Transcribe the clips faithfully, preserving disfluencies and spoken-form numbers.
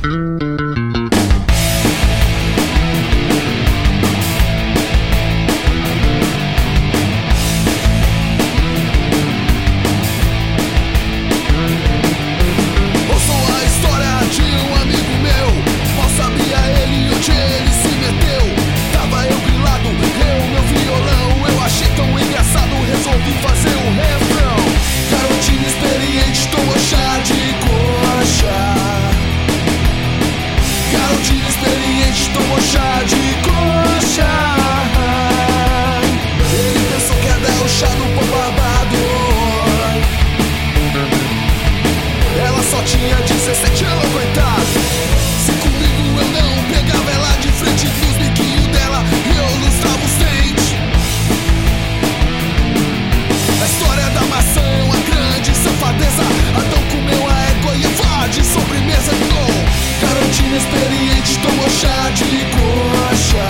Experiente, tomou chá de coxa.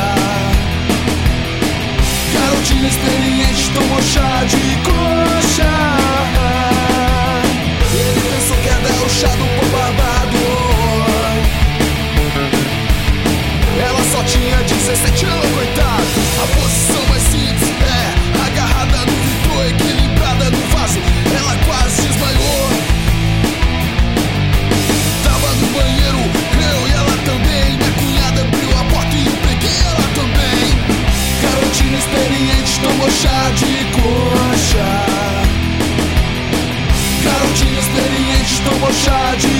Garotinho experiente, tomou chá de coxa. Ele pensou que ia dar o chá do pão barbado. Ela só tinha dezessete anos, coitado. A posição mais simples é agarrada no vidro, equilibrada no vaso. Ela quase desmaiou. Tava no banheiro, eu e ela também. Minha cunhada abriu a porta e eu peguei ela também. Garotinho experiente, tomou chá de coxa. Garotinho experiente, tomou chá de